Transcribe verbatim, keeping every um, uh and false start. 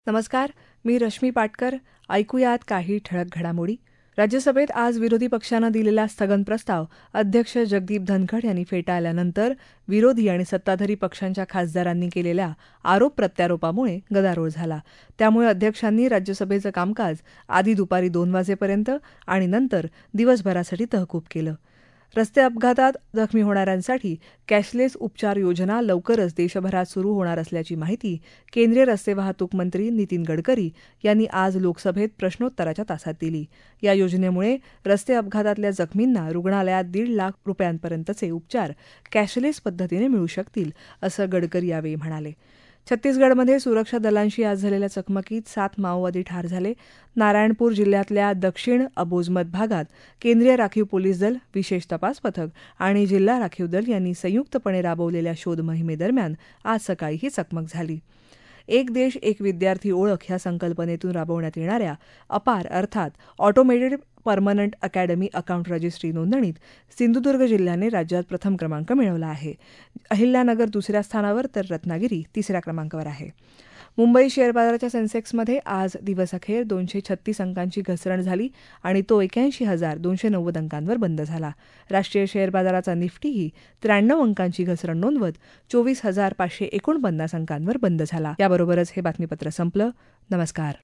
नमस्कार, मी रश्मी पाटकर. ऐकूयात काही ठळक घडामोडी. राज्यसभेत आज विरोधी पक्षानं दिलेला स्थगन प्रस्ताव अध्यक्ष जगदीप धनखड यांनी फेटाळल्यानंतर विरोधी आणि सत्ताधारी पक्षांच्या खासदारांनी केलेल्या आरोप प्रत्यारोपामुळे गदारोळ झाला. त्यामुळे अध्यक्षांनी राज्यसभेचं कामकाज आधी दुपारी दोन वाजेपर्यंत आणि नंतर दिवसभरासाठी तहकूब केलं. रस्ते अपघातात जखमी होणाऱ्यांसाठी कॅशलेस उपचार योजना लवकरच देशभरात सुरू होणार असल्याची माहिती केंद्रीय रस्ते वाहतूक मंत्री नितीन गडकरी यांनी आज लोकसभेत प्रश्नोत्तराच्या तासात दिली. या योजनेमुळे रस्ते अपघातातल्या जखमींना रुग्णालयात दीड लाख रुपयांपर्यंतचे उपचार कॅशलेस पद्धतीने मिळू शकतील, असं गडकरी यावेळी म्हणाले. छत्तीसगडमध्ये सुरक्षा दलांशी आज झालेल्या चकमकीत सात माओवादी ठार झाले. नारायणपूर जिल्ह्यातल्या दक्षिण अबोजमत भागात केंद्रीय राखीव पोलीस दल, विशेष तपास पथक आणि जिल्हा राखीव दल यांनी संयुक्तपणे राबवलेल्या शोध मोहिमेदरम्यान आज सकाळी ही चकमक झाली. एक देश एक विद्यार्थी ओळख ह्या संकल्पनेतून राबवण्यात येणाऱ्या अपार अर्थात automated permanent academy account registry नोंदणीत सिंधुदुर्ग जिल्ह्याने राज्यात प्रथम क्रमांक मिळवला आहे. अहिल्यानगर दुसऱ्या स्थानावर तर रत्नागिरी तिसऱ्या क्रमांकावर आहे. मुंबई शेअर बाजाराच्या सेन्सेक्समध्ये आज दिवसअखेर दोनशे छत्तीस अंकांची घसरण झाली आणि तो एक्याऐंशी हजार दोनशे नव्वद अंकांवर बंद झाला. राष्ट्रीय शेअर बाजाराचा निफ्टीही त्र्याण्णव अंकांची घसरण नोंदवत चोवीस हजार पाचशे एकोणपन्नास अंकांवर बंद झाला. याबरोबरच हे बातमीपत्र संपलं. नमस्कार.